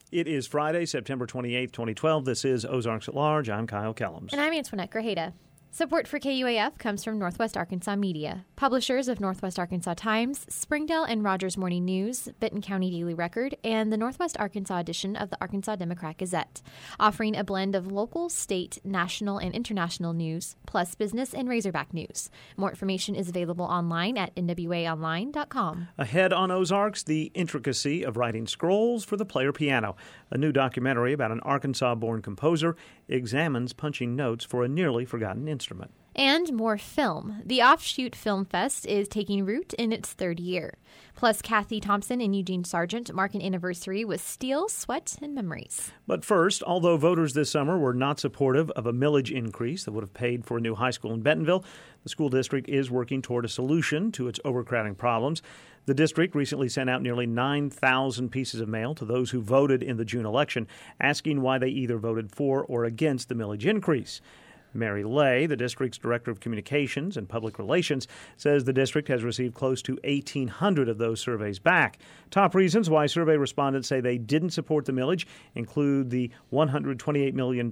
It is Friday, September 28th, 2012. This is Ozarks at Large. I'm Kyle Kellums. And I'm Antoinette Grajeda. Support for KUAF comes from Northwest Arkansas Media, publishers of Northwest Arkansas Times, Springdale and Rogers Morning News, Benton County Daily Record, and the Northwest Arkansas edition of the Arkansas Democrat Gazette, offering a blend of local, state, national, and international news, plus business and Razorback news. More information is available online at nwaonline.com. Ahead on Ozarks, the intricacy of writing scrolls for the player piano. A new documentary about an Arkansas-born composer examines punching notes for a nearly forgotten instrument. And more film. The Offshoot Film Fest is taking root in its third year. Plus, Kathy Thompson and Eugene Sargent mark an anniversary with Steel, Sweat, and Memories. But first, although voters this summer were not supportive of a millage increase that would have paid for a new high school in Bentonville, the school district is working toward a solution to its overcrowding problems. The district recently sent out nearly 9,000 pieces of mail to those who voted in the June election, asking why they either voted for or against the millage increase. Mary Lay, the district's director of communications and public relations, says the district has received close to 1,800 of those surveys back. Top reasons why survey respondents say they didn't support the millage include the $128 million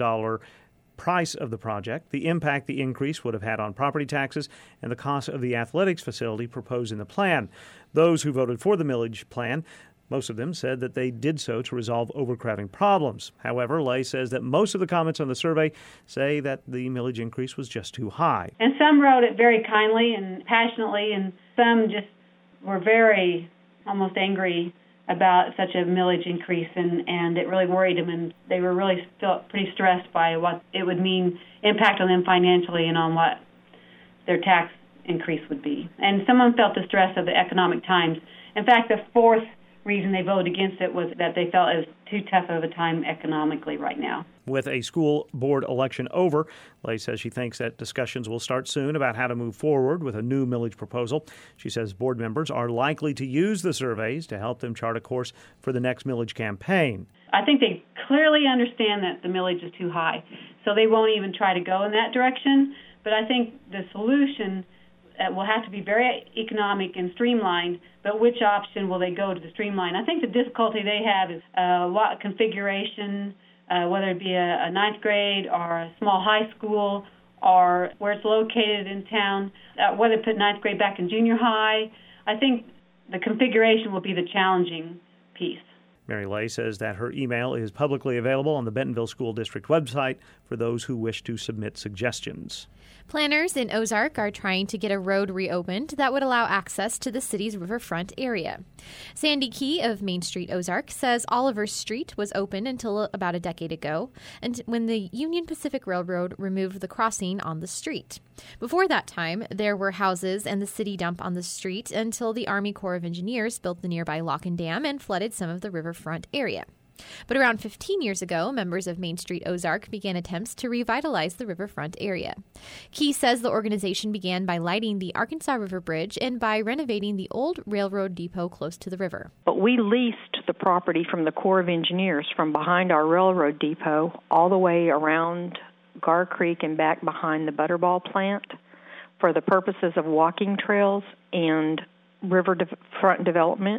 price of the project, the impact the increase would have had on property taxes, and the cost of the athletics facility proposed in the plan. Those who voted for the millage plan, most of them said that they did so to resolve overcrowding problems. However, Lay says that most of the comments on the survey say that the millage increase was just too high. And some wrote it very kindly and passionately, and some just were very almost angry about such a millage increase, and it really worried them, and they were really felt pretty stressed by what it would mean, impact on them financially and on what their tax increase would be. And someone felt the stress of the economic times. In fact, the fourth reason they voted against it was that they felt it was too tough of a time economically right now. With a school board election over, Lay says she thinks that discussions will start soon about how to move forward with a new millage proposal. She says board members are likely to use the surveys to help them chart a course for the next millage campaign. I think they clearly understand that the millage is too high, so they won't even try to go in that direction. But I think the solution will have to be very economic and streamlined, but which option will they go to the streamline? I think the difficulty they have is a lot of configuration, whether it be a ninth grade or a small high school or where it's located in town, whether to put ninth grade back in junior high. I think the configuration will be the challenging piece. Mary Lay says that her email is publicly available on the Bentonville School District website for those who wish to submit suggestions. Planners in Ozark are trying to get a road reopened that would allow access to the city's riverfront area. Sandy Key of Main Street Ozark says Oliver Street was open until about a decade ago, and when the Union Pacific Railroad removed the crossing on the street. Before that time, there were houses and the city dump on the street until the Army Corps of Engineers built the nearby lock and dam and flooded some of the riverfront area. But around 15 years ago, members of Main Street Ozark began attempts to revitalize the riverfront area. Key says the organization began by lighting the Arkansas River Bridge and by renovating the old railroad depot close to the river. But we leased the property from the Corps of Engineers from behind our railroad depot all the way around Gar Creek and back behind the Butterball plant for the purposes of walking trails and riverfront development.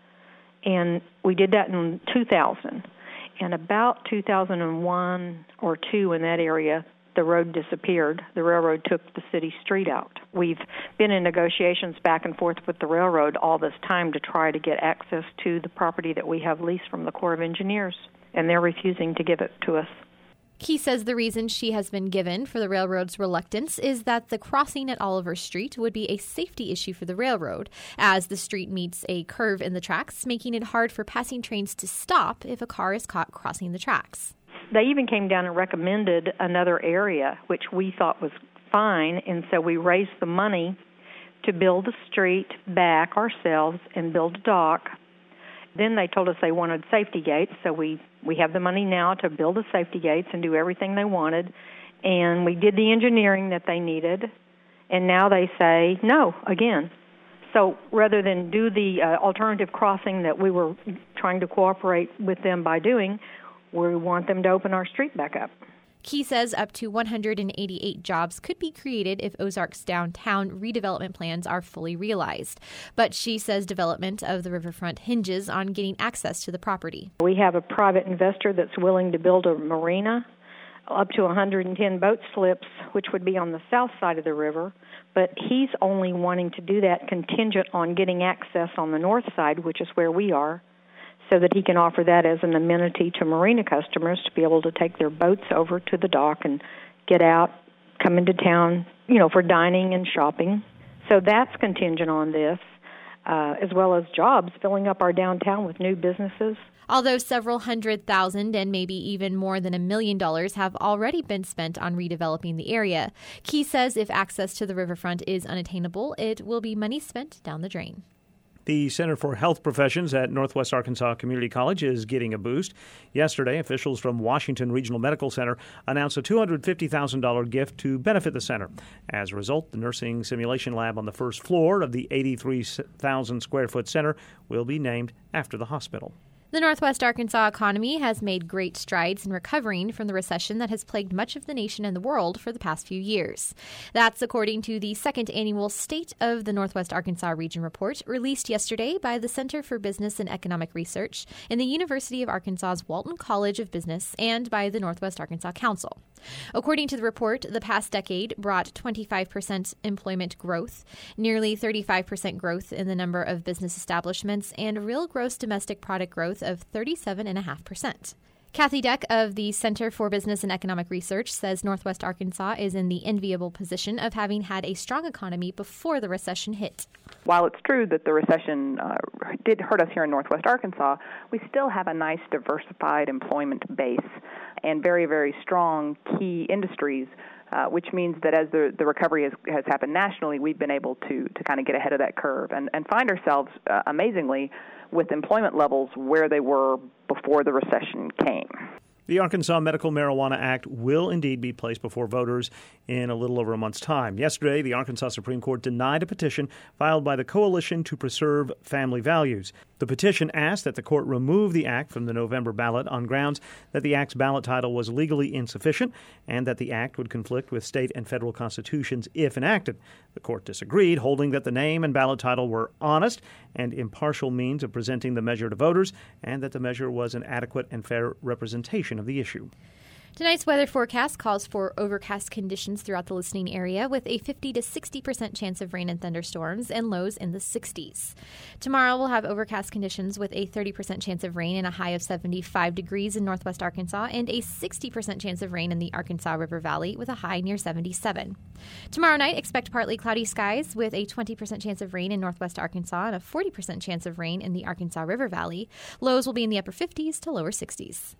And we did that in 2000. And about 2001 or 2 in that area, the road disappeared. The railroad took the city street out. We've been in negotiations back and forth with the railroad all this time to try to get access to the property that we have leased from the Corps of Engineers, and they're refusing to give it to us. Key says the reason she has been given for the railroad's reluctance is that the crossing at Oliver Street would be a safety issue for the railroad, as the street meets a curve in the tracks, making it hard for passing trains to stop if a car is caught crossing the tracks. They even came down and recommended another area, which we thought was fine, and so we raised the money to build the street back ourselves and build a dock. Then they told us they wanted safety gates, so we have the money now to build the safety gates and do everything they wanted, and we did the engineering that they needed, and now they say no again. So rather than do the alternative crossing that we were trying to cooperate with them by doing, we want them to open our street back up. Key says up to 188 jobs could be created if Ozark's downtown redevelopment plans are fully realized. But she says development of the riverfront hinges on getting access to the property. We have a private investor that's willing to build a marina up to 110 boat slips, which would be on the south side of the river, but he's only wanting to do that contingent on getting access on the north side, which is where we are, so that he can offer that as an amenity to marina customers to be able to take their boats over to the dock and get out, come into town, for dining and shopping. So that's contingent on this, as well as jobs, filling up our downtown with new businesses. Although several $100,000 and maybe even more than $1 million have already been spent on redeveloping the area, Key says if access to the riverfront is unattainable, it will be money spent down the drain. The Center for Health Professions at Northwest Arkansas Community College is getting a boost. Yesterday, officials from Washington Regional Medical Center announced a $250,000 gift to benefit the center. As a result, the nursing simulation lab on the first floor of the 83,000-square-foot center will be named after the hospital. The Northwest Arkansas economy has made great strides in recovering from the recession that has plagued much of the nation and the world for the past few years. That's according to the second annual State of the Northwest Arkansas Region report released yesterday by the Center for Business and Economic Research in the University of Arkansas's Walton College of Business and by the Northwest Arkansas Council. According to the report, the past decade brought 25% employment growth, nearly 35% growth in the number of business establishments, and real gross domestic product growth of 37.5%. Kathy Deck of the Center for Business and Economic Research says Northwest Arkansas is in the enviable position of having had a strong economy before the recession hit. While it's true that the recession did hurt us here in Northwest Arkansas, we still have a nice diversified employment base and very, very strong key industries, which means that as the recovery has happened nationally, we've been able to kind of get ahead of that curve and find ourselves, amazingly, with employment levels where they were before the recession came. The Arkansas Medical Marijuana Act will indeed be placed before voters in a little over a month's time. Yesterday, the Arkansas Supreme Court denied a petition filed by the Coalition to Preserve Family Values. The petition asked that the court remove the act from the November ballot on grounds that the act's ballot title was legally insufficient and that the act would conflict with state and federal constitutions if enacted. The court disagreed, holding that the name and ballot title were honest and impartial means of presenting the measure to voters and that the measure was an adequate and fair representation of the issue. Tonight's weather forecast calls for overcast conditions throughout the listening area with a 50 to 60% chance of rain and thunderstorms and lows in the 60s. Tomorrow we'll have overcast conditions with a 30% chance of rain and a high of 75 degrees in northwest Arkansas and a 60% chance of rain in the Arkansas River Valley with a high near 77. Tomorrow night, expect partly cloudy skies with a 20% chance of rain in northwest Arkansas and a 40% chance of rain in the Arkansas River Valley. Lows will be in the upper 50s to lower 60s.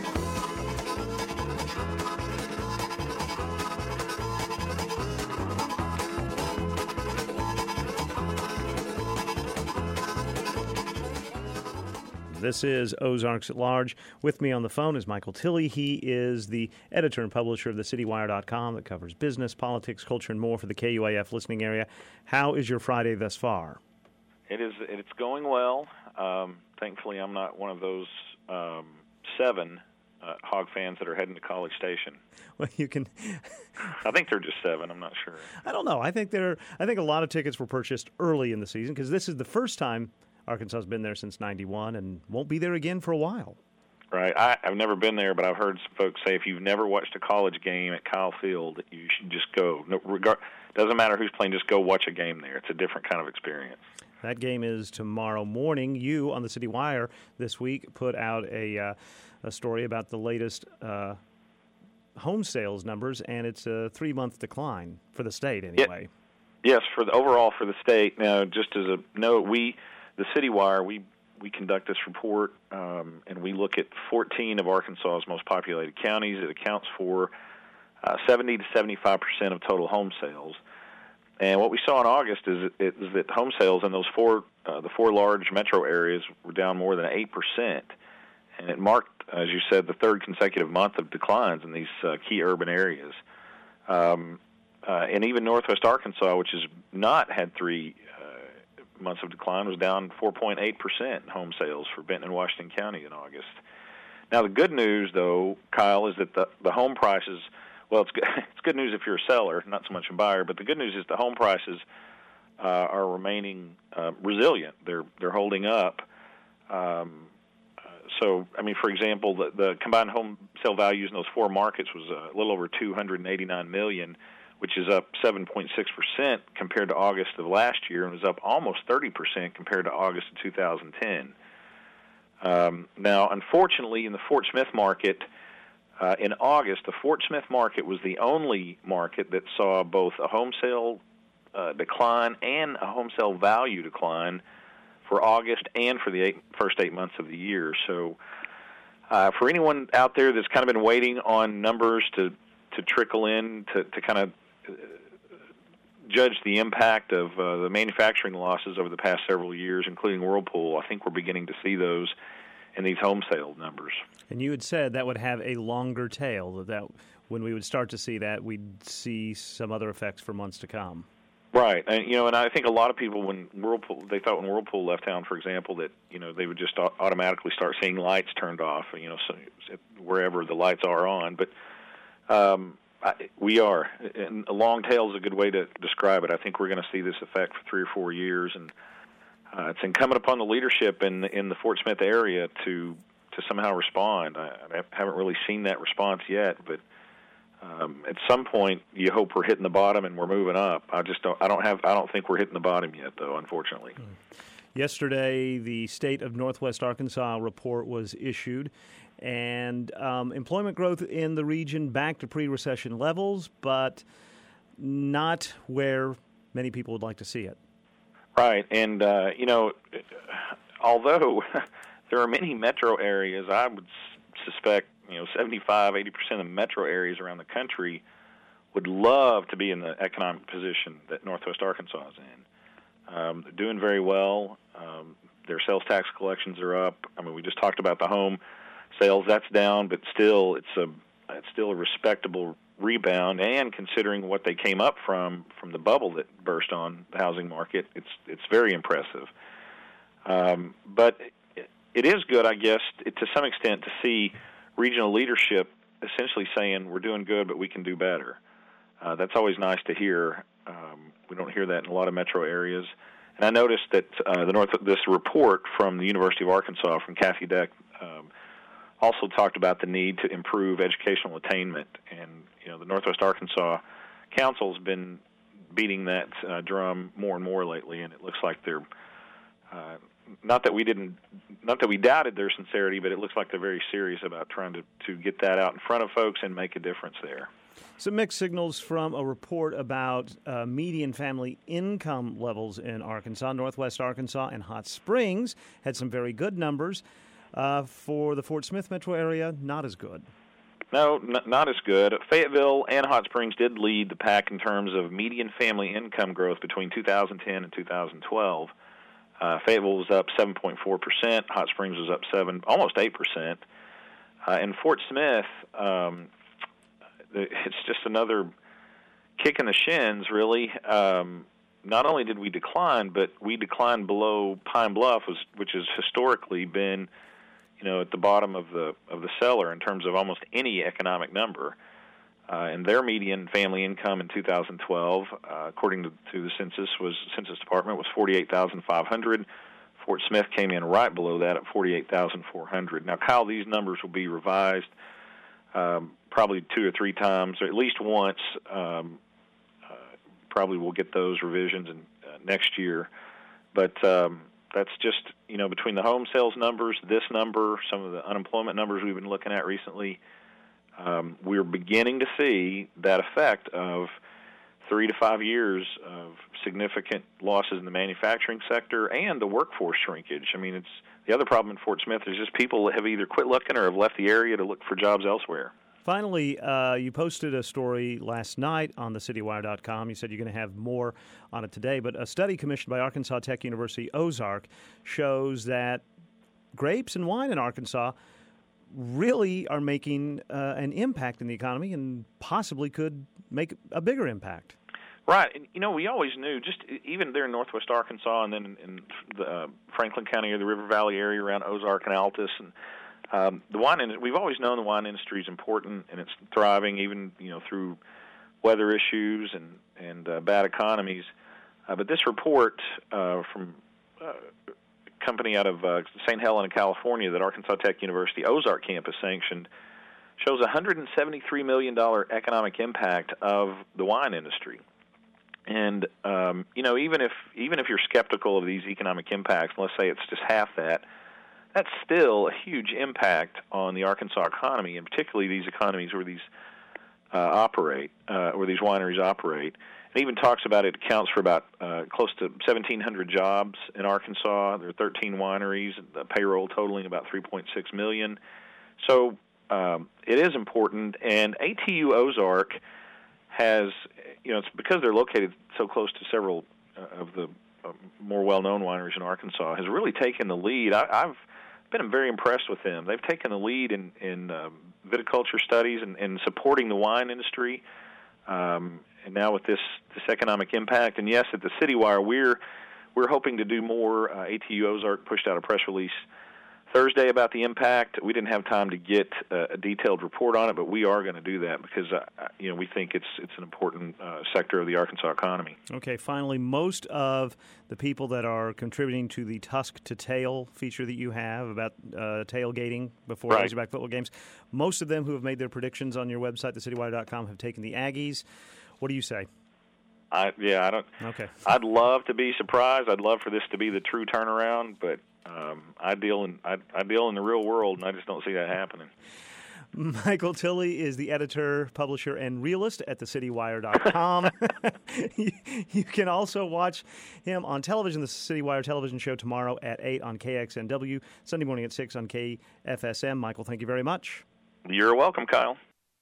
This is Ozarks at Large. With me on the phone is Michael Tilley. He is the editor and publisher of thecitywire.com that covers business, politics, culture, and more for the KUAF listening area. How is your Friday thus far? It's going well. Thankfully, I'm not one of those 7 Hog fans that are heading to College Station. Well, you can. I think they're just 7. I'm not sure. I don't know. I think a lot of tickets were purchased early in the season because this is the first time Arkansas has been there since '91 and won't be there again for a while. Right. I've never been there, but I've heard some folks say if you've never watched a college game at Kyle Field, you should just go. Doesn't matter who's playing, just go watch a game there. It's a different kind of experience. That game is tomorrow morning. You, on the City Wire this week, put out a story about the latest home sales numbers, and it's a 3-month decline for the state anyway. Yes, overall for the state. Now, just as a note, the City Wire, we conduct this report, and we look at 14 of Arkansas's most populated counties. It accounts for 70 to 75% of total home sales. And what we saw in August is that home sales in those the 4 large metro areas were down more than 8%. And it marked, as you said, the 3rd consecutive month of declines in these key urban areas. And even Northwest Arkansas, which has not had 3 months of decline, was down 4.8% in home sales for Benton and Washington County in August. Now, the good news, though, Kyle, is that the home prices, well, it's good news if you're a seller, not so much a buyer, but the good news is the home prices are remaining resilient. They're holding up. So, I mean, for example, the combined home sale values in those four markets was a little over $289 million, which is up 7.6% compared to August of last year, and was up almost 30% compared to August of 2010. Now, unfortunately, in the Fort Smith market, in August, the Fort Smith market was the only market that saw both a home sale decline and a home sale value decline for August and for the first 8 months of the year. So for anyone out there that's kind of been waiting on numbers to trickle in to kind of judge the impact of the manufacturing losses over the past several years, including Whirlpool, I think we're beginning to see those in these home sale numbers. And you had said that would have a longer tail, that when we would start to see that, we'd see some other effects for months to come. Right, and I think a lot of people, when Whirlpool left town, for example, that they would just automatically start seeing lights turned off, so wherever the lights are on. But we are, and a long tail is a good way to describe it. I think we're going to see this effect for 3 or 4 years, and it's incumbent upon the leadership in the Fort Smith area to somehow respond. I haven't really seen that response yet, but at some point, you hope we're hitting the bottom and we're moving up. I don't think we're hitting the bottom yet, though, unfortunately. Yesterday, the State of Northwest Arkansas report was issued, and employment growth in the region back to pre-recession levels, but not where many people would like to see it. Right, and although there are many metro areas, I would suspect 75-80% of metro areas around the country would love to be in the economic position that Northwest Arkansas is in. They're doing very well. Their sales tax collections are up. I mean, we just talked about the home sales. That's down, but still, it's still a respectable rebound. And considering what they came up from the bubble that burst on the housing market, it's very impressive. But it is good, I guess, to some extent, to see regional leadership essentially saying we're doing good, but we can do better. That's always nice to hear. We don't hear that in a lot of metro areas. And I noticed that this report from the University of Arkansas, from Kathy Deck, also talked about the need to improve educational attainment. And the Northwest Arkansas Council has been beating that drum more and more lately, and it looks like they're not that we doubted their sincerity, but it looks like they're very serious about trying to get that out in front of folks and make a difference there. Some mixed signals from a report about median family income levels in Arkansas. Northwest Arkansas and Hot Springs had some very good numbers. For the Fort Smith metro area, not as good. No, not as good. Fayetteville and Hot Springs did lead the pack in terms of median family income growth between 2010 and 2012. Fayetteville was up 7.4%. Hot Springs was up almost 8%. And Fort Smith, it's just another kick in the shins, really. Not only did we decline, but we declined below Pine Bluff, which has historically been, at the bottom of the cellar in terms of almost any economic number. And their median family income in 2012, according to the Census Department, was $48,500. Fort Smith came in right below that at $48,400. Now, Kyle, these numbers will be revised probably 2 or 3 times, or at least once. Probably we'll get those revisions next year. But that's just, between the home sales numbers, this number, some of the unemployment numbers we've been looking at recently, we're beginning to see that effect of 3 to 5 years of significant losses in the manufacturing sector and the workforce shrinkage. I mean, it's the other problem in Fort Smith is just people have either quit looking or have left the area to look for jobs elsewhere. Finally, you posted a story last night on thecitywire.com. You said you're going to have more on it today, but a study commissioned by Arkansas Tech University Ozark shows that grapes and wine in Arkansas really are making an impact in the economy and possibly could make a bigger impact. Right. And, we always knew, just even there in Northwest Arkansas and then in the Franklin County or the River Valley area around Ozark and Altus, and We've always known the wine industry is important, and it's thriving even through weather issues and bad economies. But this report from a company out of St. Helena, California, that Arkansas Tech University Ozark campus sanctioned, shows a $173 million economic impact of the wine industry. And even if you're skeptical of these economic impacts, let's say it's just half that, that's still a huge impact on the Arkansas economy, and particularly these economies where these where these wineries operate. It even talks about it accounts for about close to 1,700 jobs in Arkansas. There are 13 wineries, the payroll totaling about $3.6 million. So it is important, and ATU Ozark has, it's because they're located so close to several of the more well-known wineries in Arkansas, has really taken the lead. I've been very impressed with them. They've taken the lead in viticulture studies and supporting the wine industry. And now with this economic impact, and yes, at the CityWire, we're hoping to do more. ATU Ozark pushed out a press release Thursday about the impact. We didn't have time to get a detailed report on it, but we are going to do that because we think it's an important sector of the Arkansas economy. Okay, finally, most of the people that are contributing to the Tusk to Tail feature that you have about tailgating before Razorback football games, most of them who have made their predictions on your website, thecitywire.com, have taken the Aggies. What do you say? I don't. Okay. I'd love to be surprised. I'd love for this to be the true turnaround, but I deal in the real world, and I just don't see that happening. Michael Tilley is the editor, publisher, and realist at thecitywire.com. You can also watch him on television, the CityWire television show tomorrow at 8 on KXNW, Sunday morning at 6 on KFSM. Michael, thank you very much. You're welcome, Kyle.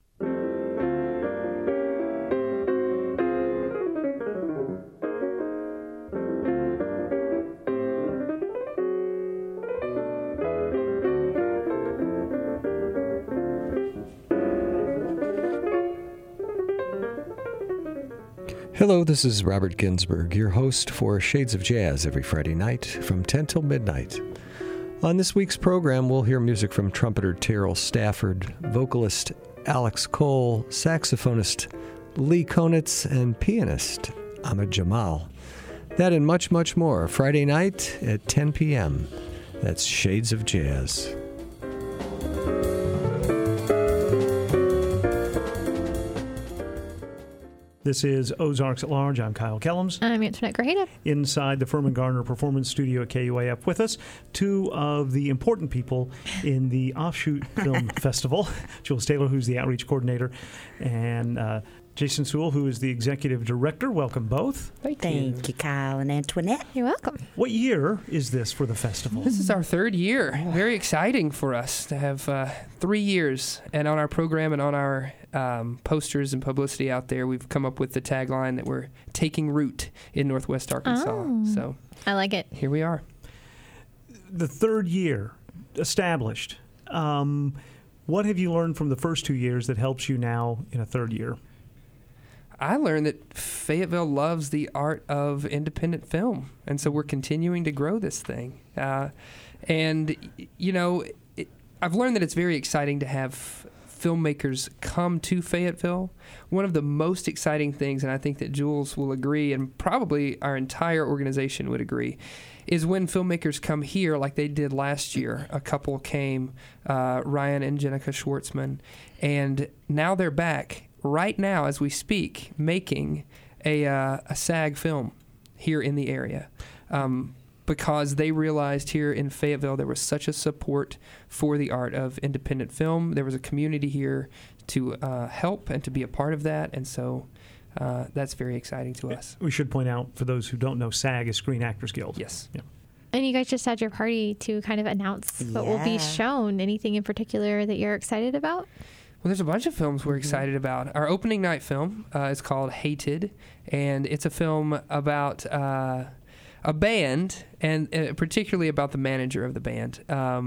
Hello, this is Robert Ginsburg, your host for Shades of Jazz every Friday night from 10 till midnight. On this week's program, we'll hear music from trumpeter Terrell Stafford, vocalist Alex Cole, saxophonist Lee Konitz, and pianist Ahmed Jamal. That and much, much more Friday night at 10 p.m. That's Shades of Jazz. This is Ozarks at Large. I'm Kyle Kellums. I'm Antoinette Grajeda. Inside the Furman Gardner Performance Studio at KUAF with us, two of the important people in the Offshoot Film Festival. Jules Taylor, who's the outreach coordinator, and Jason Sewell, who is the executive director. Welcome both. Thank you, Kyle and Antoinette. You're welcome. What year is this for the festival? This is our third year. Very exciting for us to have 3 years. And on our program and on our posters and publicity out there, we've come up with the tagline that we're taking root in Northwest Arkansas. Oh, so I like it. Here we are. The third year established. What have you learned from the first 2 years that helps you now in a third year? I learned that Fayetteville loves the art of independent film, and so we're continuing to grow this thing. I've learned that it's very exciting to have filmmakers come to Fayetteville. One of the most exciting things, and I think that Jules will agree, and probably our entire organization would agree, is when filmmakers come here like they did last year. A couple came, Ryan and Jenica Schwartzman, and now they're back right now as we speak making a SAG film here in the area. Because they realized here in Fayetteville there was such a support for the art of independent film. There was a community here to help and to be a part of that, and so that's very exciting to us. We should point out, for those who don't know, SAG is Screen Actors Guild. Yes. Yeah. And you guys just had your party to kind of announce what will be shown. Anything in particular that you're excited about? Well, there's a bunch of films we're excited about. Our opening night film is called Hated, and it's a film about a band, and particularly about the manager of the band.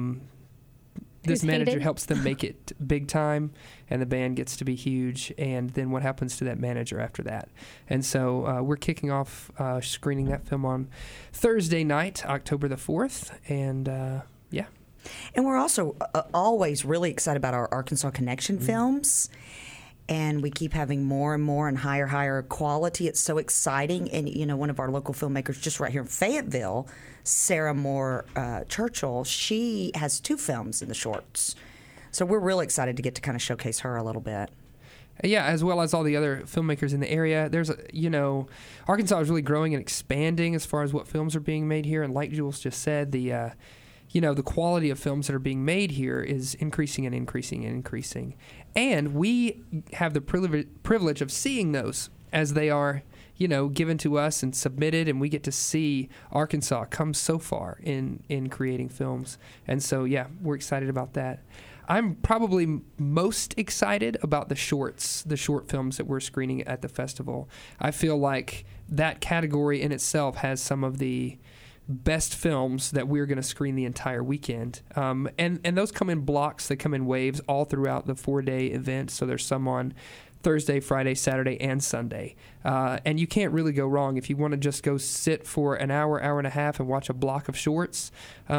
This manager helps them make it big time, and the band gets to be huge, and then what happens to that manager after that. And so we're kicking off screening that film on Thursday night, October the 4th, and And we're also always really excited about our Arkansas Connection films. And we keep having more and more and higher quality. It's so exciting. And, one of our local filmmakers just right here in Fayetteville, Sarah Moore Churchill, she has 2 films in the shorts. So we're really excited to get to kind of showcase her a little bit. Yeah, as well as all the other filmmakers in the area. There's, Arkansas is really growing and expanding as far as what films are being made here. And like Jules just said, the quality of films that are being made here is increasing and increasing and increasing. And we have the privilege of seeing those as they are, given to us and submitted, and we get to see Arkansas come so far in creating films. And so, yeah, we're excited about that. I'm probably most excited about the short films that we're screening at the festival. I feel like that category in itself has some of the best films that we're going to screen the entire weekend. And those come in blocks, they come in waves all throughout the 4-day event. So there's some on Thursday, Friday, Saturday, and Sunday. And you can't really go wrong if you want to just go sit for an hour and a half and watch a block of shorts.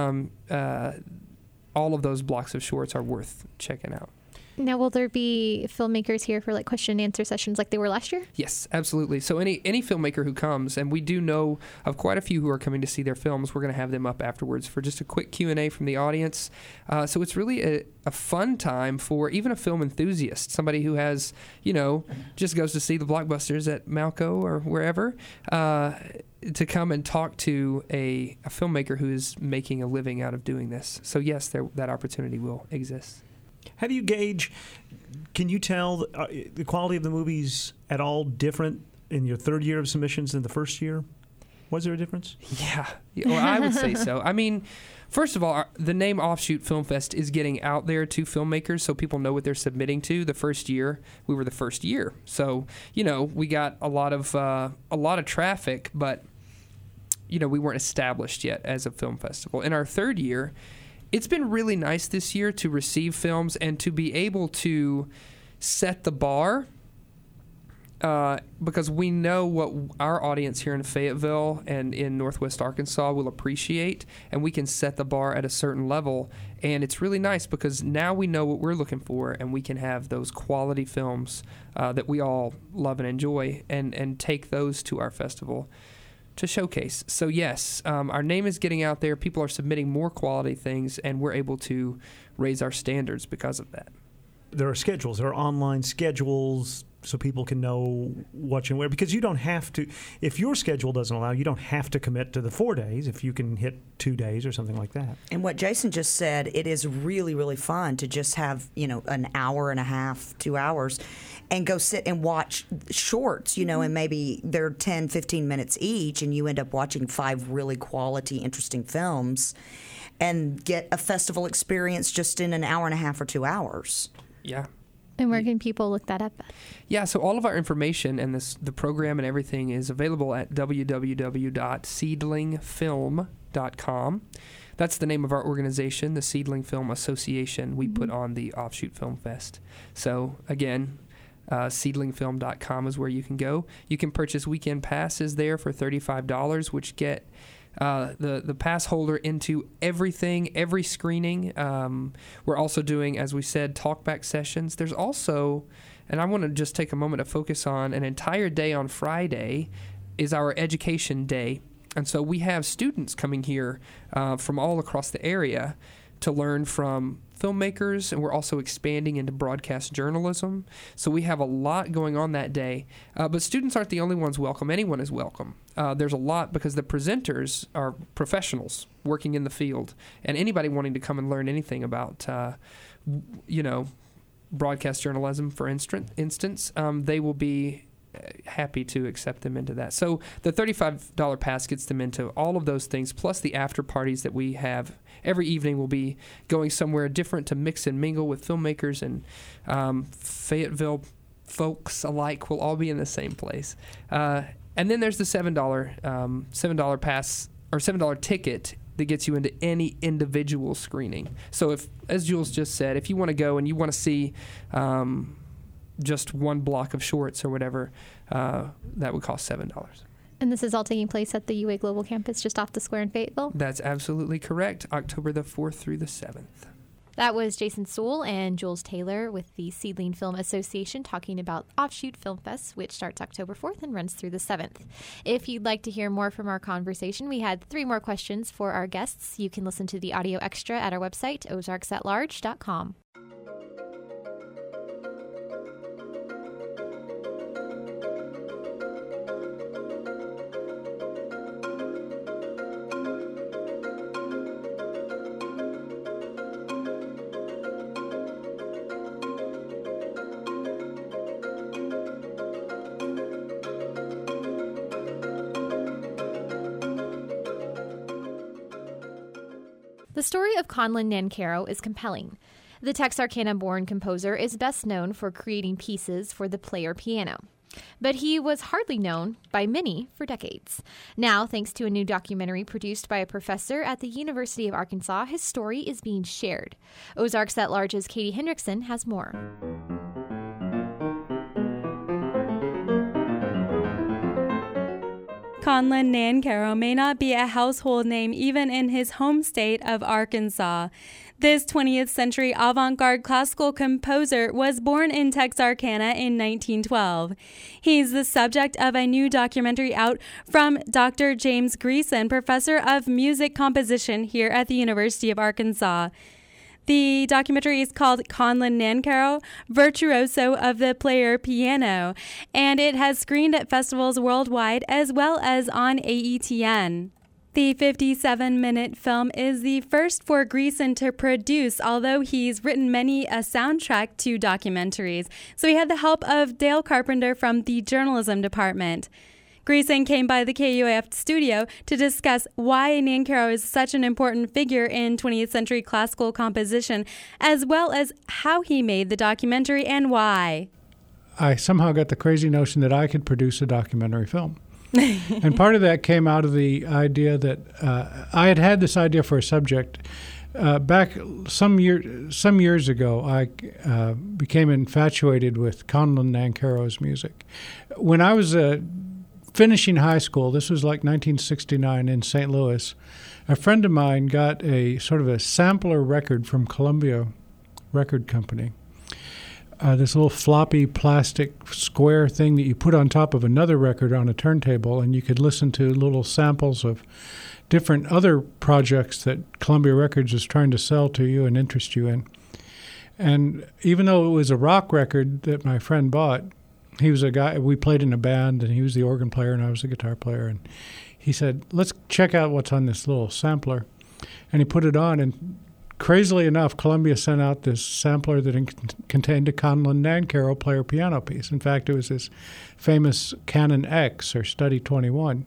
All of those blocks of shorts are worth checking out. Now, will there be filmmakers here for question and answer sessions like they were last year? Yes, absolutely. So any filmmaker who comes, and we do know of quite a few who are coming to see their films, we're going to have them up afterwards for just a quick Q&A from the audience. So it's really a fun time for even a film enthusiast, somebody who has, just goes to see the blockbusters at Malco or wherever, to come and talk to a filmmaker who is making a living out of doing this. So yes, that opportunity will exist. How do you gauge, can you tell the quality of the movies at all different in your third year of submissions than the first year? Was there a difference? Yeah, well, I would say so. I mean, first of all, the name Offshoot Film Fest is getting out there to filmmakers so people know what they're submitting to. The first year, we were the first year. So, we got a lot of traffic, but, we weren't established yet as a film festival. In our third year, it's been really nice this year to receive films and to be able to set the bar because we know what our audience here in Fayetteville and in Northwest Arkansas will appreciate, and we can set the bar at a certain level. And it's really nice because now we know what we're looking for, and we can have those quality films that we all love and enjoy and take those to our festival to showcase. So yes, our name is getting out there. People are submitting more quality things, and we're able to raise our standards because of that. There are schedules. There are online schedules so people can know what and where. Because you don't have to, if your schedule doesn't allow, you don't have to commit to the 4 days if you can hit 2 days or something like that. And what Jason just said, it is really, really fun to just have, an hour and a half, 2 hours, and go sit and watch shorts, and maybe they're 10, 15 minutes each, and you end up watching 5 really quality, interesting films and get a festival experience just in an hour and a half or 2 hours. Yeah. And where can people look that up? Yeah, so all of our information and the program and everything is available at www.seedlingfilm.com. That's the name of our organization, the Seedling Film Association. We put on the Offshoot Film Fest. So, again, seedlingfilm.com is where you can go. You can purchase weekend passes there for $35, which get the pass holder into everything, every screening. We're also doing, as we said, talkback sessions. There's also, and I want to just take a moment to focus on an entire day on Friday is our education day. And so we have students coming here from all across the area to learn from filmmakers, and we're also expanding into broadcast journalism. So we have a lot going on that day. But students aren't the only ones welcome. Anyone is welcome. There's a lot because the presenters are professionals working in the field, and anybody wanting to come and learn anything about, broadcast journalism, for instance, they will be happy to accept them into that. So the $35 pass gets them into all of those things, plus the after parties that we have. Every evening we'll be going somewhere different to mix and mingle with filmmakers, and Fayetteville folks alike will all be in the same place. And then there's the $7 pass or $7 ticket that gets you into any individual screening. So if, as Jules just said, if you want to go and you want to see just one block of shorts or whatever, that would cost $7. And this is all taking place at the UA Global Campus just off the square in Fayetteville? That's absolutely correct. October the 4th through the 7th. That was Jason Sewell and Jules Taylor with the Seedling Film Association talking about Offshoot Film Fest, which starts October 4th and runs through the 7th. If you'd like to hear more from our conversation, we had 3 more questions for our guests. You can listen to the audio extra at our website, ozarksatlarge.com. The story of Conlon Nancarrow is compelling. The Texarkana-born composer is best known for creating pieces for the player piano. But he was hardly known by many for decades. Now, thanks to a new documentary produced by a professor at the University of Arkansas, his story is being shared. Ozarks at Large's Katie Hendrickson has more. Conlon Nancarrow may not be a household name even in his home state of Arkansas. This 20th century avant-garde classical composer was born in Texarkana in 1912. He's the subject of a new documentary out from Dr. James Greason, professor of music composition here at the University of Arkansas. The documentary is called Conlon Nancarrow, Virtuoso of the Player Piano, and it has screened at festivals worldwide as well as on AETN. The 57-minute film is the first for Greason to produce, although he's written many a soundtrack to documentaries, so he had the help of Dale Carpenter from the journalism department. Greason came by the KUAF studio to discuss why Nancarrow is such an important figure in 20th century classical composition, as well as how he made the documentary and why. I somehow got the crazy notion that I could produce a documentary film. And part of that came out of the idea that I had this idea for a subject. Back some years ago, I became infatuated with Conlon Nancarrow's music. When I was finishing high school, this was like 1969 in St. Louis, a friend of mine got a sort of a sampler record from Columbia Record Company. This little floppy plastic square thing that you put on top of another record on a turntable, and you could listen to little samples of different other projects that Columbia Records was trying to sell to you and interest you in. And even though it was a rock record that my friend bought, he was a guy, we played in a band, and he was the organ player and I was the guitar player. And he said, let's check out what's on this little sampler. And he put it on, and crazily enough, Columbia sent out this sampler that contained a Conlon Nancarrow player piano piece. In fact, it was this famous Canon X, or Study 21.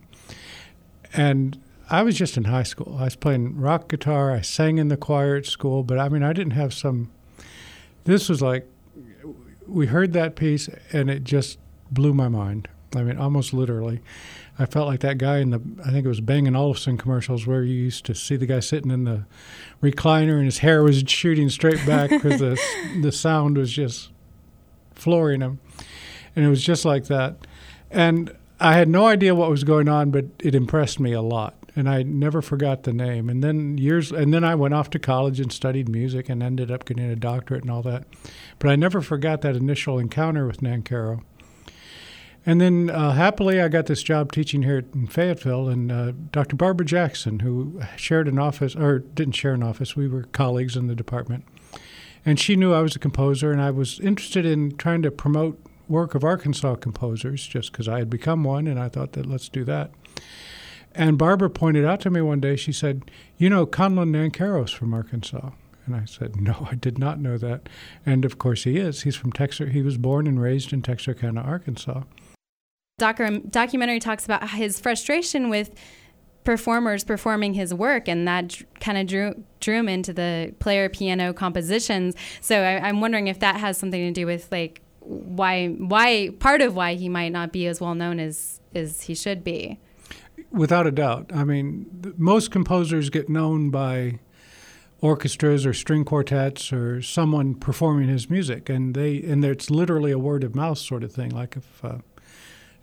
And I was just in high school. I was playing rock guitar. I sang in the choir at school. But, I mean, I didn't have this was like, we heard that piece, and it just blew my mind. I mean, almost literally. I felt like that guy in I think it was Bang & Olufsen commercials, where you used to see the guy sitting in the recliner and his hair was shooting straight back because the sound was just flooring him. And it was just like that. And I had no idea what was going on, but it impressed me a lot. And I never forgot the name. And then I went off to college and studied music and ended up getting a doctorate and all that. But I never forgot that initial encounter with Nancarrow. And then happily I got this job teaching here in Fayetteville, and Dr. Barbara Jackson, who shared an office, or didn't share an office, we were colleagues in the department. And she knew I was a composer, and I was interested in trying to promote work of Arkansas composers, just because I had become one, and I thought that let's do that. And Barbara pointed out to me one day, she said, you know, Conlon Nancarrow's from Arkansas. And I said, no, I did not know that. And of course he is. He's from He was born and raised in Texarkana, Arkansas. Documentary talks about his frustration with performers performing his work, and that kind of drew him into the player piano compositions. So I'm wondering if that has something to do with like why part of why he might not be as well known as he should be. Without a doubt. I mean, most composers get known by orchestras or string quartets or someone performing his music, and it's literally a word of mouth sort of thing. Like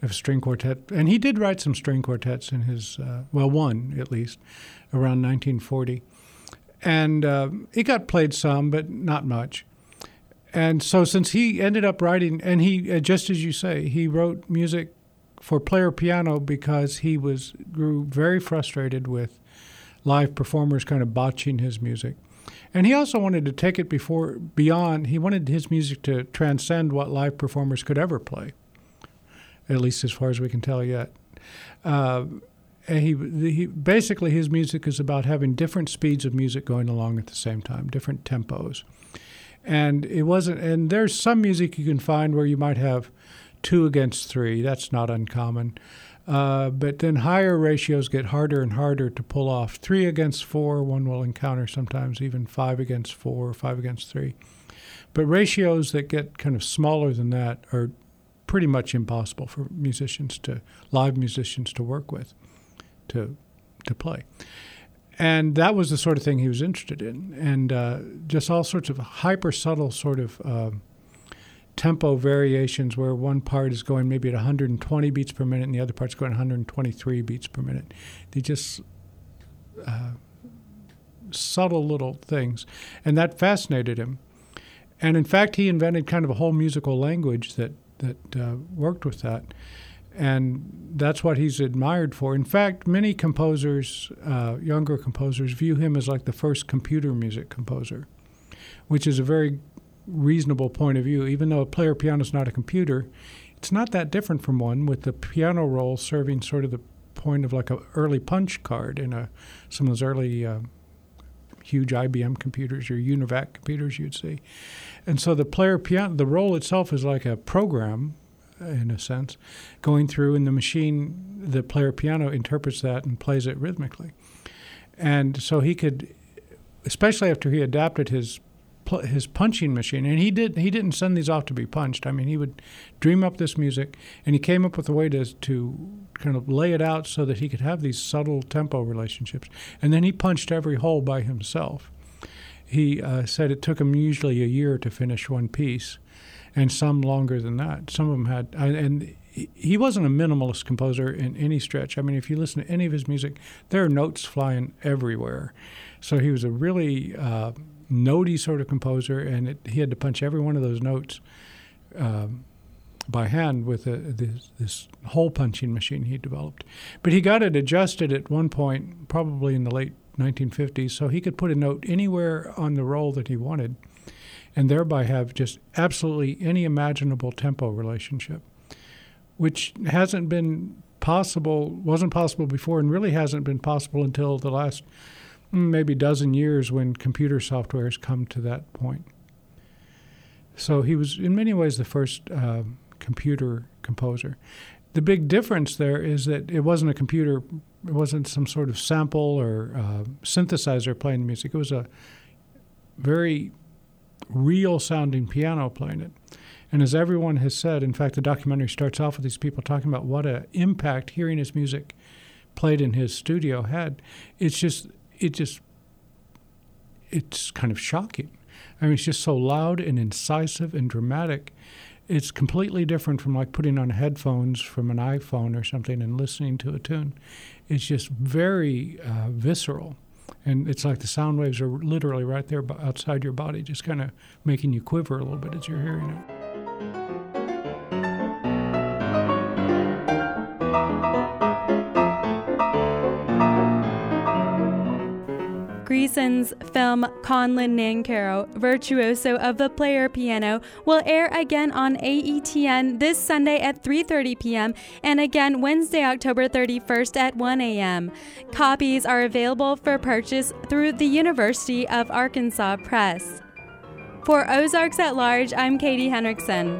of string quartet. And he did write some string quartets in his, one at least, around 1940. And it got played some, but not much. And so since he ended up writing, and he, just as you say, he wrote music for player piano because he grew very frustrated with live performers kind of botching his music. And he also wanted to take it beyond. He wanted his music to transcend what live performers could ever play, at least as far as we can tell yet. And he basically, his music is about having different speeds of music going along at the same time, different tempos. And it wasn't. And there's some music you can find where you might have 2 against 3. That's not uncommon. But then higher ratios get harder and harder to pull off. 3 against 4, one will encounter sometimes even 5 against 4 or 5 against 3. But ratios that get kind of smaller than that are pretty much impossible for live musicians to work with, to play. And that was the sort of thing he was interested in. And just all sorts of hyper subtle sort of tempo variations where one part is going maybe at 120 beats per minute and the other part's going 123 beats per minute. They just subtle little things. And that fascinated him. And in fact, he invented kind of a whole musical language that worked with that. And that's what he's admired for. In fact, many composers, younger composers, view him as like the first computer music composer, which is a very reasonable point of view. Even though a player piano is not a computer, it's not that different from one, with the piano roll serving sort of the point of like an early punch card in some of those early huge IBM computers or UNIVAC computers you'd see. And so the player piano, the roll itself is like a program, in a sense, going through, and the machine, the player piano, interprets that and plays it rhythmically. And so he could, especially after he adapted his punching machine, and he didn't send these off to be punched. I mean, he would dream up this music, and he came up with a way to kind of lay it out so that he could have these subtle tempo relationships. And then he punched every hole by himself. He said it took him usually a year to finish one piece, and some longer than that. Some of them had, and he wasn't a minimalist composer in any stretch. I mean, if you listen to any of his music, there are notes flying everywhere. So he was a really notey sort of composer, and he had to punch every one of those notes by hand with this hole punching machine he developed. But he got it adjusted at one point, probably in the late 1950s, so he could put a note anywhere on the roll that he wanted, and thereby have just absolutely any imaginable tempo relationship, which wasn't possible before, and really hasn't been possible until the last maybe dozen years when computer software has come to that point. So he was in many ways the first computer composer. The big difference there is that it wasn't a computer, it wasn't some sort of sample or synthesizer playing the music. It was a very real-sounding piano playing it. And as everyone has said, in fact, the documentary starts off with these people talking about what an impact hearing his music played in his studio had. It's kind of shocking. I mean, it's just so loud and incisive and dramatic. It's completely different from like putting on headphones from an iPhone or something and listening to a tune. It's just very visceral. And it's like the sound waves are literally right there outside your body, just kind of making you quiver a little bit as you're hearing it. Greason's film Conlon Nancarrow, Virtuoso of the Player Piano, will air again on AETN this Sunday at 3:30 p.m. and again Wednesday, October 31st at 1 a.m. Copies are available for purchase through the University of Arkansas Press. For Ozarks at Large, I'm Katie Henriksen.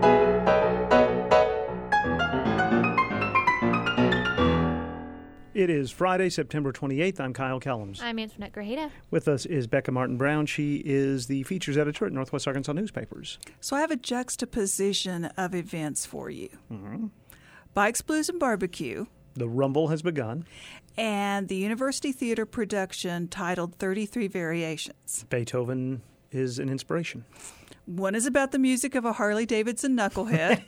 It is Friday, September 28th. I'm Kyle Kellums. I'm Antoinette Grajeda. With us is Becca Martin-Brown. She is the features editor at Northwest Arkansas Newspapers. So I have a juxtaposition of events for you. Mm-hmm. Bikes, Blues, and Barbecue. The Rumble has begun. And the University Theater production titled 33 Variations. Beethoven is an inspiration. One is about the music of a Harley-Davidson knucklehead.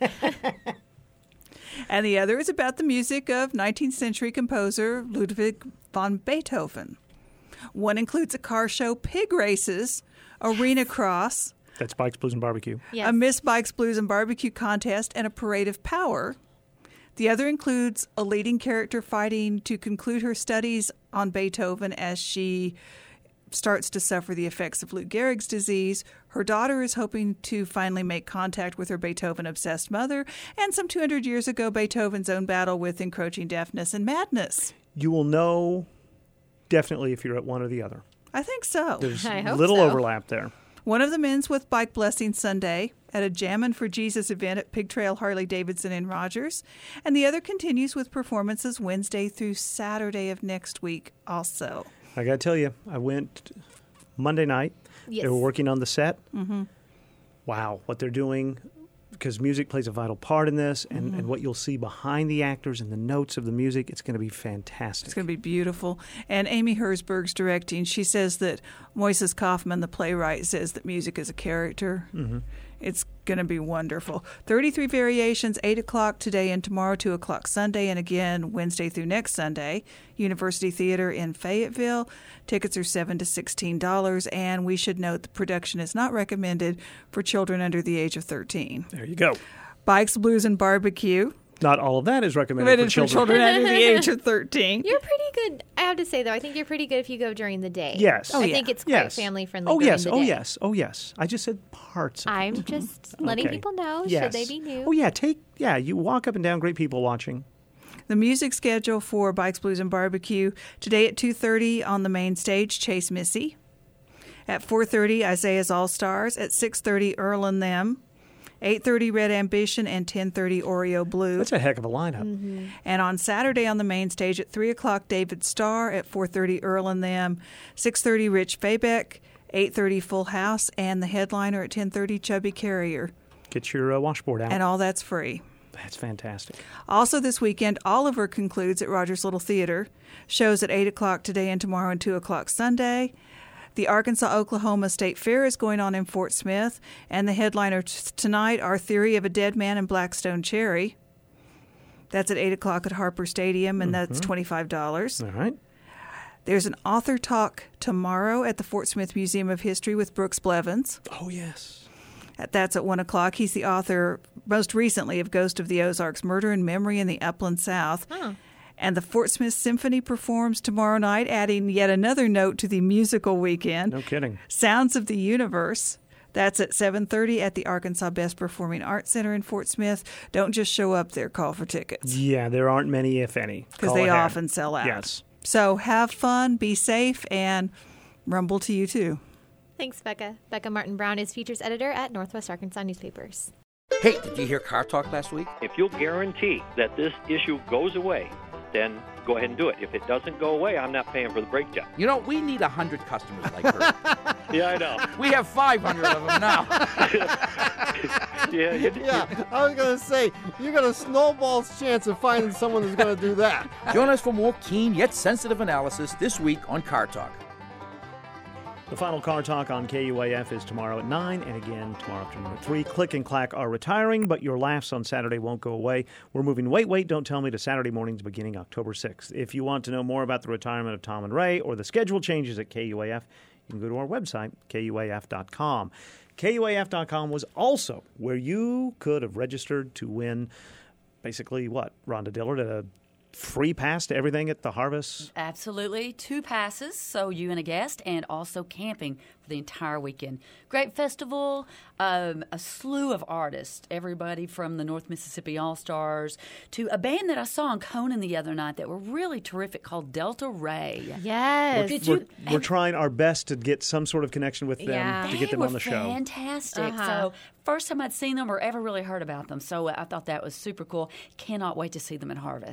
And the other is about the music of 19th century composer Ludwig van Beethoven. One includes a car show, pig races, arena cross. That's Bikes, Blues, and Barbecue. Yes. A Miss Bikes, Blues, and Barbecue contest, and a parade of power. The other includes a leading character fighting to conclude her studies on Beethoven as she starts to suffer the effects of Lou Gehrig's disease. Her daughter is hoping to finally make contact with her Beethoven-obsessed mother, and some 200 years ago, Beethoven's own battle with encroaching deafness and madness. You will know definitely if you're at one or the other. I think so. There's I hope little so. overlap there. One of them ends with Bike Blessing Sunday at a Jammin' for Jesus event at Pig Trail Harley-Davidson in Rogers, and the other continues with performances Wednesday through Saturday of next week also. I got to tell you, I went Monday night. Yes. They were working on the set. Mm-hmm. Wow, what they're doing, because music plays a vital part in this, and what you'll see behind the actors and the notes of the music, it's going to be fantastic. It's going to be beautiful. And Amy Herzberg's directing. She says that Moises Kaufman, the playwright, says that music is a character. Mm-hmm. It's going to be wonderful. 33 Variations, 8 o'clock today and tomorrow, 2 o'clock Sunday, and again Wednesday through next Sunday. University Theater in Fayetteville. Tickets are $7 to $16, and we should note the production is not recommended for children under the age of 13. There you go. Bikes, Blues, and Barbecue. Not all of that is recommended for children. under the age of 13. You're pretty good. I have to say, though, I think you're pretty good if you go during the day. Yes. I think it's quite family-friendly Oh, during yes. the Oh, day. yes. Oh, yes. I just said parts of I'm it. just letting Okay. people know, Yes. should they be new. Oh, yeah. You walk up and down, great people watching. The music schedule for Bikes, Blues, and Barbecue. Today at 2:30 on the main stage, Chase Missy. At 4:30, Isaiah's All-Stars. At 6:30, Earl and Them. 8:30, Red Ambition, and 10:30, Oreo Blue. That's a heck of a lineup. Mm-hmm. And on Saturday on the main stage at 3 o'clock, David Starr. At 4:30, Earl and Them. 6:30, Rich Faybeck. 8:30, Full House. And the headliner at 10:30, Chubby Carrier. Get your washboard out. And all that's free. That's fantastic. Also this weekend, Oliver concludes at Rogers Little Theater. Shows at 8 o'clock today and tomorrow and 2 o'clock Sunday. The Arkansas-Oklahoma State Fair is going on in Fort Smith. And the headliner tonight, Our Theory of a Dead Man in Blackstone Cherry. That's at 8 o'clock at Harper Stadium, and that's $25. All right. There's an author talk tomorrow at the Fort Smith Museum of History with Brooks Blevins. Oh, yes. That's at 1 o'clock. He's the author, most recently, of Ghost of the Ozarks, Murder and Memory in the Upland South. Huh. And the Fort Smith Symphony performs tomorrow night, adding yet another note to the musical weekend. No kidding. Sounds of the Universe. That's at 7:30 at the Arkansas Best Performing Arts Center in Fort Smith. Don't just show up there. Call for tickets. Yeah, there aren't many, if any. Because Call they ahead. often sell out. Yes. So have fun, be safe, and rumble to you too. Thanks, Becca. Becca Martin-Brown is features editor at Northwest Arkansas Newspapers. Hey, did you hear Car Talk last week? If you'll guarantee that this issue goes away, then go ahead and do it. If it doesn't go away, I'm not paying for the brake job. You know, we need 100 customers like her. Yeah, I know. We have 500 of them now. Yeah, I was going to say, you got a snowball's chance of finding someone who's going to do that. Join us for more keen yet sensitive analysis this week on Car Talk. The final Car Talk on KUAF is tomorrow at 9 and again tomorrow afternoon at 3. Click and Clack are retiring, but your laughs on Saturday won't go away. We're moving Wait, Don't Tell Me to Saturday mornings beginning October 6th. If you want to know more about the retirement of Tom and Ray or the schedule changes at KUAF, you can go to our website, KUAF.com. KUAF.com was also where you could have registered to win basically what? Rhonda Dillard at a free pass to everything at the Harvest? Absolutely. 2 passes, so you and a guest, and also camping for the entire weekend. Great festival, a slew of artists, everybody from the North Mississippi All-Stars to a band that I saw on Conan the other night that were really terrific called Delta Ray. Yes. We're trying our best to get some sort of connection with them to get them on the show. They were fantastic. So first time I'd seen them or ever really heard about them. So I thought that was super cool. Cannot wait to see them at Harvest. It's the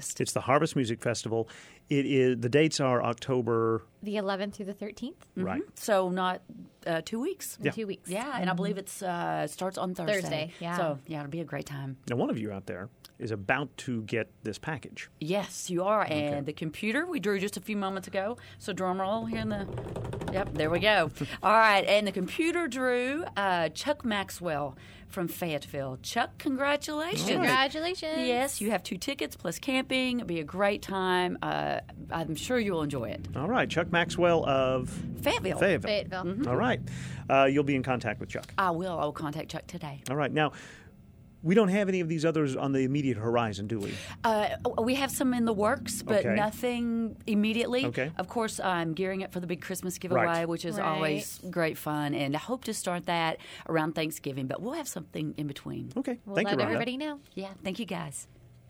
Harvest Music Festival. The dates are October the 11th through the 13th. Right. So not 2 weeks. Yeah. 2 weeks. Yeah, and I believe it starts on Thursday. Yeah. So yeah, it'll be a great time. Now, one of you out there is about to get this package. Yes, you are. And the computer we drew just a few moments ago. So drum roll here in the. Yep, there we go. All right, and the computer drew Chuck Maxwell from Fayetteville. Chuck, congratulations. Congratulations. Yes, you have 2 tickets plus camping. It'll be a great time. I'm sure you'll enjoy it. All right, Chuck Maxwell of Fayetteville. Mm-hmm. All right. You'll be in contact with Chuck. I will. I will contact Chuck today. All right. Now, we don't have any of these others on the immediate horizon, do we? We have some in the works, but nothing immediately. Okay. Of course, I'm gearing up for the big Christmas giveaway, which is always great fun, and I hope to start that around Thanksgiving, but we'll have something in between. Okay. We'll Thank you, let Rhonda. everybody know. Yeah, thank you guys.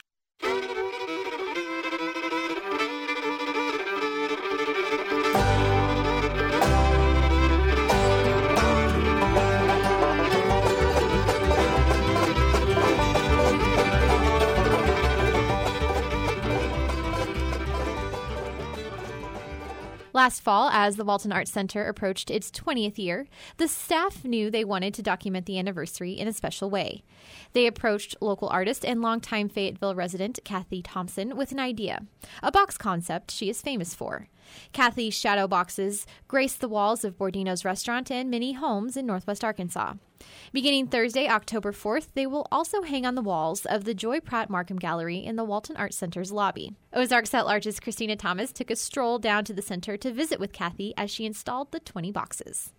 Last fall, as the Walton Arts Center approached its 20th year, the staff knew they wanted to document the anniversary in a special way. They approached local artist and longtime Fayetteville resident Kathy Thompson with an idea, a box concept she is famous for. Kathy's shadow boxes grace the walls of Bordino's restaurant and many homes in northwest Arkansas. Beginning Thursday, October 4th, they will also hang on the walls of the Joy Pratt Markham Gallery in the Walton Arts Center's lobby. Ozarks at-Large's Christina Thomas took a stroll down to the center to visit with Kathy as she installed the 20 boxes.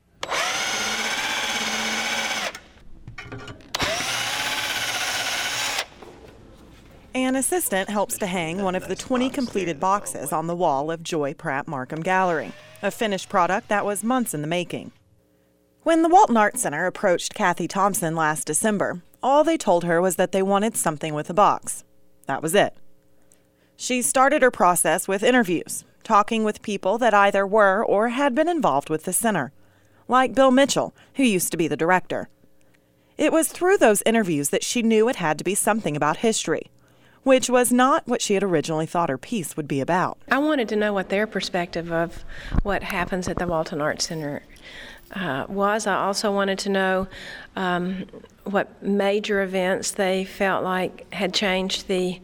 An assistant helps to hang one of the 20 completed boxes on the wall of Joy Pratt Markham Gallery, a finished product that was months in the making. When the Walton Arts Center approached Kathy Thompson last December, all they told her was that they wanted something with the box. That was it. She started her process with interviews, talking with people that either were or had been involved with the center, like Bill Mitchell, who used to be the director. It was through those interviews that she knew it had to be something about history, which was not what she had originally thought her piece would be about. I wanted to know what their perspective of what happens at the Walton Arts Center was. I also wanted to know what major events they felt like had changed the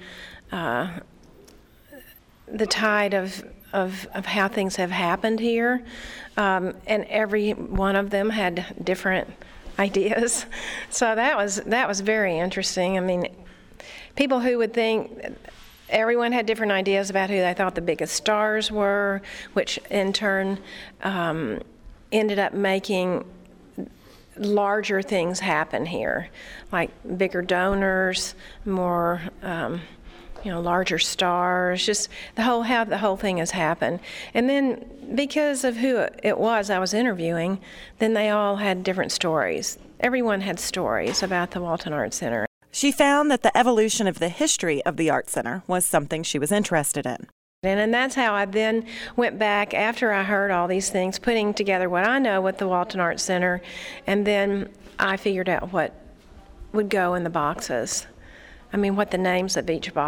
tide of how things have happened here, and every one of them had different ideas. So that was very interesting. I mean, people who would think everyone had different ideas about who they thought the biggest stars were, which in turn ended up making larger things happen here, like bigger donors, more larger stars, just how the whole thing has happened. And then because of who it was I was interviewing, then they all had different stories. Everyone had stories about the Walton Arts Center. She found that the evolution of the history of the Arts Center was something she was interested in. And that's how I then went back, after I heard all these things, putting together what I know with the Walton Arts Center, and then I figured out what would go in the boxes. I mean, what the names of each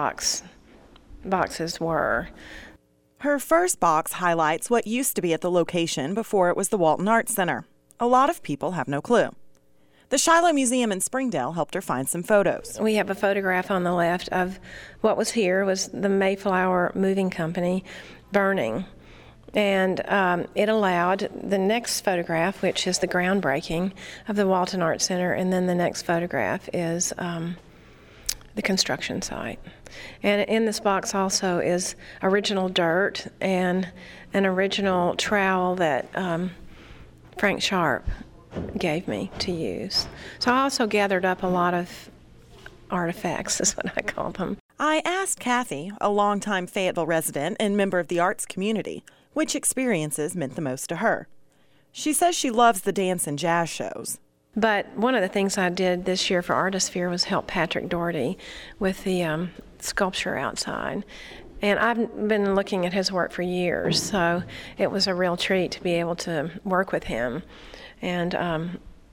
boxes were. Her first box highlights what used to be at the location before it was the Walton Arts Center. A lot of people have no clue. The Shiloh Museum in Springdale helped her find some photos. We have a photograph on the left of what was here was the Mayflower Moving Company burning. And it allowed the next photograph, which is the groundbreaking of the Walton Arts Center, and then the next photograph is the construction site. And in this box also is original dirt and an original trowel that Frank Sharp gave me to use. So I also gathered up a lot of artifacts, is what I call them. I asked Kathy, a longtime Fayetteville resident and member of the arts community, which experiences meant the most to her. She says she loves the dance and jazz shows. But one of the things I did this year for Artisphere was help Patrick Doherty with the sculpture outside. And I've been looking at his work for years, so it was a real treat to be able to work with him. And,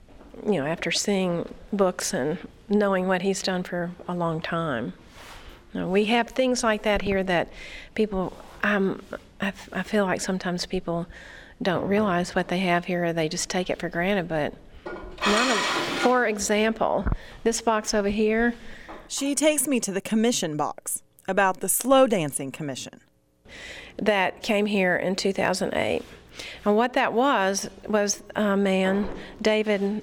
after seeing books and knowing what he's done for a long time, We have things like that here that people, I feel like sometimes people don't realize what they have here, or they just take it for granted, but for example, this box over here. She takes me to the commission box about the Slow Dancing Commission. That came here in 2008. And what that was a man, David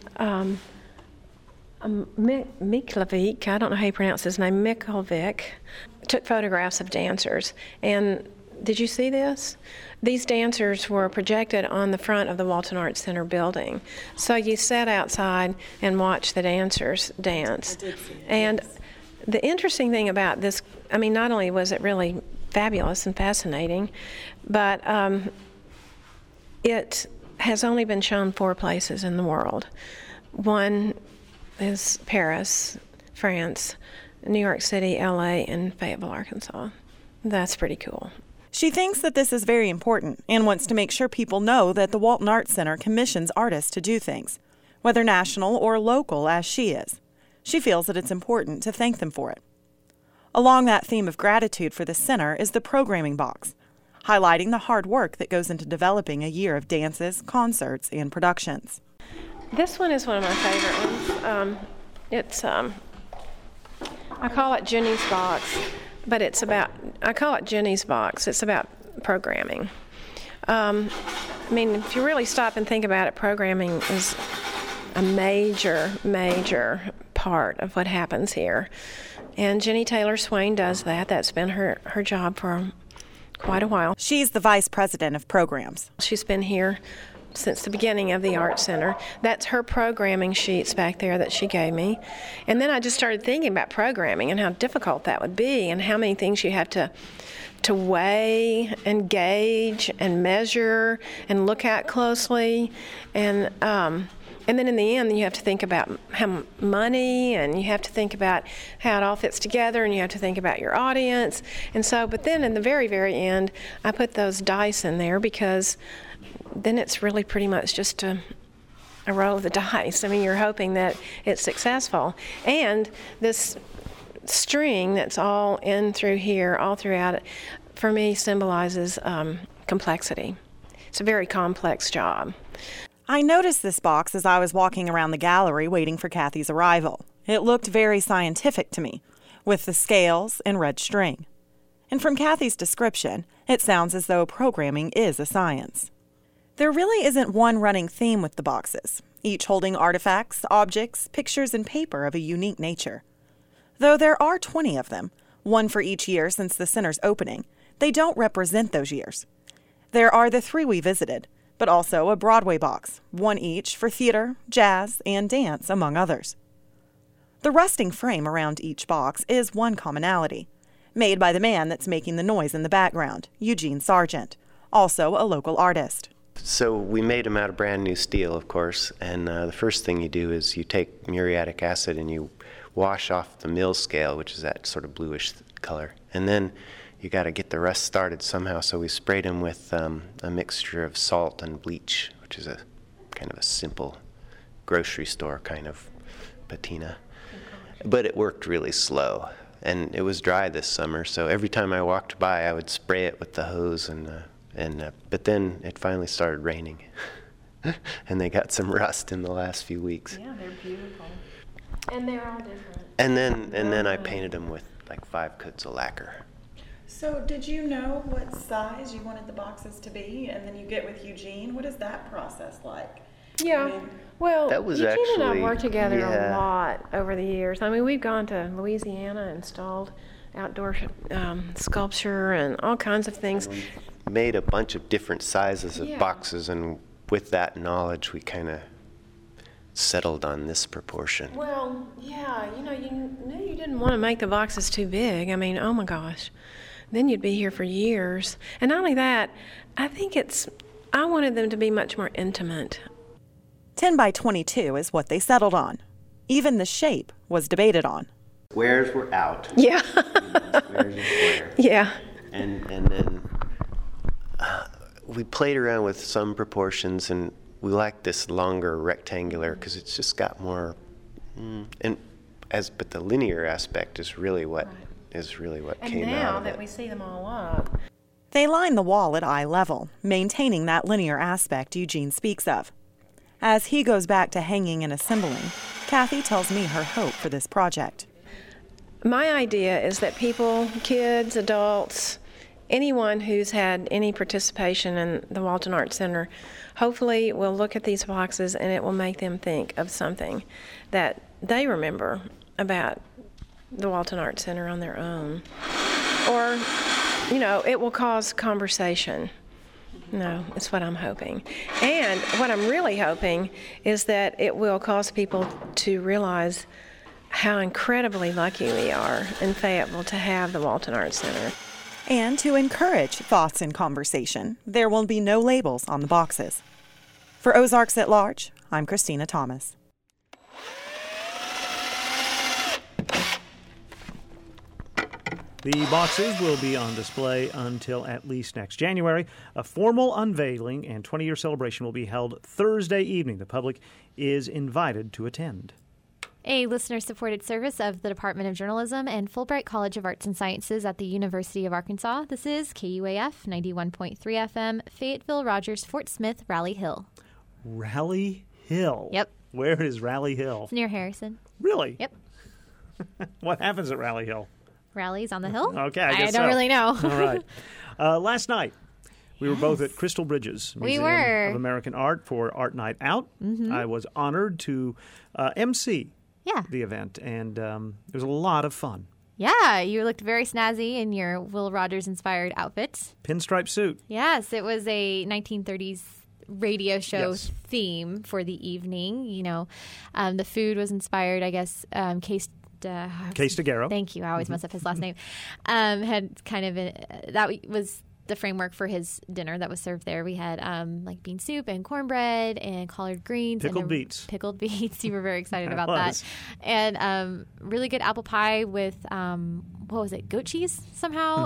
Miklevik, I don't know how you pronounce his name, Miklevik, took photographs of dancers. And did you see this? These dancers were projected on the front of the Walton Arts Center building. So you sat outside and watched the dancers dance. I did see it. And the interesting thing about this, I mean, not only was it really fabulous and fascinating, but it has only been shown 4 places in the world. One is Paris, France, New York City, LA, and Fayetteville, Arkansas. That's pretty cool. She thinks that this is very important and wants to make sure people know that the Walton Arts Center commissions artists to do things, whether national or local as she is. She feels that it's important to thank them for it. Along that theme of gratitude for the center is the programming box, highlighting the hard work that goes into developing a year of dances, concerts, and productions. This one is one of my favorite ones. It's, I call it Jenny's Box, but I call it Jenny's Box. It's about programming. I mean, if you really stop and think about it, programming is a major, major part of what happens here. And Jenny Taylor Swain does that. That's been her job for quite a while. She's the vice president of programs. She's been here since the beginning of the Art Center. That's her programming sheets back there that she gave me. And then I just started thinking about programming and how difficult that would be and how many things you have to weigh and gauge and measure and look at closely. And then in the end, you have to think about how money, and you have to think about how it all fits together, and you have to think about your audience. And so, but then in the very, very end, I put those dice in there because then it's really pretty much just a roll of the dice. I mean, you're hoping that it's successful. And this string that's all in through here, all throughout it, for me symbolizes complexity. It's a very complex job. I noticed this box as I was walking around the gallery waiting for Kathy's arrival. It looked very scientific to me, with the scales and red string. And from Kathy's description, it sounds as though programming is a science. There really isn't one running theme with the boxes, each holding artifacts, objects, pictures, and paper of a unique nature. Though there are 20 of them, one for each year since the center's opening, they don't represent those years. There are the 3 we visited, but also a Broadway box, one each for theater, jazz, and dance, among others. The rusting frame around each box is one commonality, made by the man that's making the noise in the background, Eugene Sargent, also a local artist. So we made them out of brand new steel, of course, and the first thing you do is you take muriatic acid and you wash off the mill scale, which is that sort of bluish color, and then you got to get the rust started somehow, so we sprayed them with a mixture of salt and bleach, which is a kind of a simple grocery store kind of patina. But it worked really slow, and it was dry this summer, so every time I walked by, I would spray it with the hose, but then it finally started raining, and they got some rust in the last few weeks. Yeah, they're beautiful, and they're all different. And then I painted them with like 5 coats of lacquer. So did you know what size you wanted the boxes to be, and then you get with Eugene? What is that process like? Yeah, well, that was Eugene and I actually, worked together a lot over the years. I mean, we've gone to Louisiana, installed outdoor sculpture and all kinds of things. We made a bunch of different sizes of boxes, and with that knowledge, we kind of settled on this proportion. Well, yeah, you knew you didn't want to make the boxes too big. I mean, oh my gosh. Then you'd be here for years. And not only that, I wanted them to be much more intimate. 10 by 22 is what they settled on. Even the shape was debated on. Squares were out. Yeah. Squares and square. Yeah. And then we played around with some proportions, and we liked this longer rectangular because it's just got more, but the linear aspect is really what is really what And came now out of that it. we see them all up. They line the wall at eye level, maintaining that linear aspect Eugene speaks of. As he goes back to hanging and assembling, Kathy tells me her hope for this project. My idea is that people, kids, adults, anyone who's had any participation in the Walton Arts Center, hopefully will look at these boxes and it will make them think of something that they remember about the Walton Arts Center on their own. Or, you know, it will cause conversation. No, it's what I'm hoping. And what I'm really hoping is that it will cause people to realize how incredibly lucky we are in Fayetteville to have the Walton Arts Center. And to encourage thoughts and conversation, there will be no labels on the boxes. For Ozarks at Large, I'm Christina Thomas. The boxes will be on display until at least next January. A formal unveiling and 20-year celebration will be held Thursday evening. The public is invited to attend. A listener-supported service of the Department of Journalism and Fulbright College of Arts and Sciences at the University of Arkansas. This is KUAF 91.3 FM, Fayetteville, Rogers, Fort Smith, Rally Hill. Rally Hill? Yep. Where is Rally Hill? It's near Harrison. Really? Yep. What happens at Rally Hill? Rallies on the hill? Okay, I guess don't really know. All right. Last night, we were both at Crystal Bridges Museum of American Art for Art Night Out. Mm-hmm. I was honored to MC the event, and it was a lot of fun. Yeah, you looked very snazzy in your Will Rogers-inspired outfits. Pinstripe suit. Yes, it was a 1930s radio show theme for the evening. You know, the food was inspired, I guess, Case DeGarro. Thank you. I always mess up his last name. Had kind of that was the framework for his dinner that was served there. We had like bean soup and cornbread and collard greens. Pickled beets. Pickled beets. You were very excited about that. And really good apple pie with, what was it, goat cheese somehow?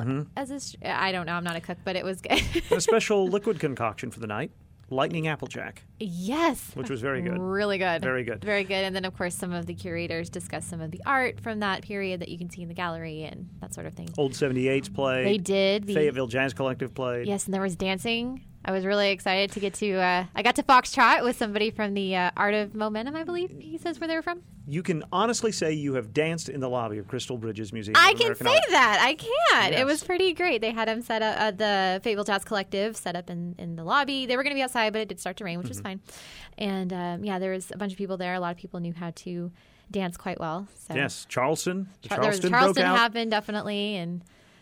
I don't know. I'm not a cook, but it was good. A special liquid concoction for the night. Lightning Applejack. Yes. Which was very good. Really good. Very good. Very good. And then, of course, some of the curators discussed some of the art from that period that you can see in the gallery and that sort of thing. Old 78s played. They did. Fayetteville Jazz Collective played. Yes, and there was dancing. I was really excited to get to, I got to foxtrot with somebody from the Art of Momentum, I believe he says where they were from. You can honestly say you have danced in the lobby of Crystal Bridges Museum I of can American say Art. that. I can. Yes. It was pretty great. They had them set up, the Fayetteville Jazz Collective set up in the lobby. They were going to be outside, but it did start to rain, which was fine. And there was a bunch of people there. A lot of people knew how to dance quite well. So. Yes, Charleston. Charleston broke out. happened, definitely, and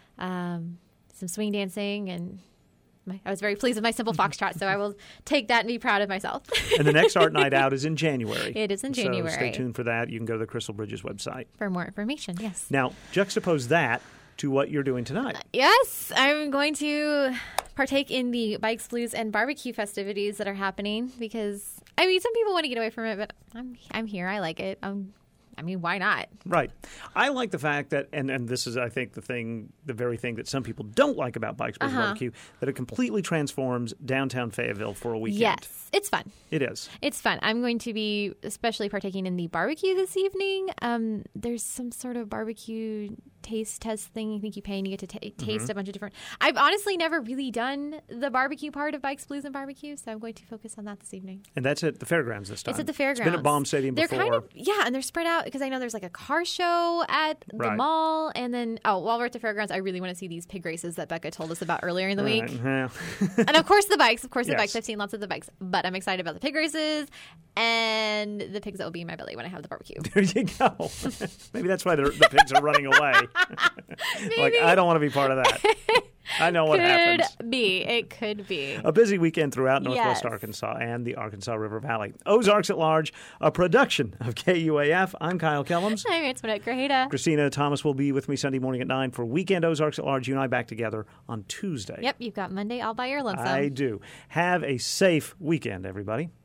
some swing dancing, and I was very pleased with my simple foxtrot, so I will take that and be proud of myself. And the next Art Night Out is in January. It is in January. So stay tuned for that. You can go to the Crystal Bridges website. For more information, yes. Now, juxtapose that to what you're doing tonight. Yes, I'm going to partake in the Bikes, Blues, and Barbecue festivities that are happening because, I mean, some people want to get away from it, but I'm here. I like it. I mean, why not? Right. I like the fact that, and this is, I think, the very thing that some people don't like about Bikes, Blues, and Barbecue, that it completely transforms downtown Fayetteville for a weekend. Yes, it's fun. It is. It's fun. I'm going to be especially partaking in the barbecue this evening. There's some sort of barbecue taste test thing. I think you pay and you get to taste a bunch of different. I've honestly never really done the barbecue part of Bikes, Blues, and Barbecue, so I'm going to focus on that this evening. And that's at the fairgrounds this time. It's at the fairgrounds. It's been at Baum Stadium before. They're kind of, and they're spread out because I know there's like a car show at the mall, and then while we're at the fairgrounds, I really want to see these pig races that Becca told us about earlier in the week. Yeah. And of course the bikes. The bikes. I've seen lots of the bikes, but I'm excited about the pig races and the pigs that will be in my belly when I have the barbecue. There you go. Maybe that's why the pigs are running away. Like, I don't want to be part of that. I know what happens. It could be. A busy weekend throughout Northwest Arkansas and the Arkansas River Valley. Ozarks at Large, a production of KUAF. I'm Kyle Kellums. I'm Antoinette Grajeda. Christina Thomas will be with me Sunday morning at 9 for Weekend Ozarks at Large. You and I back together on Tuesday. Yep, you've got Monday all by your lonesome. I do. Have a safe weekend, everybody.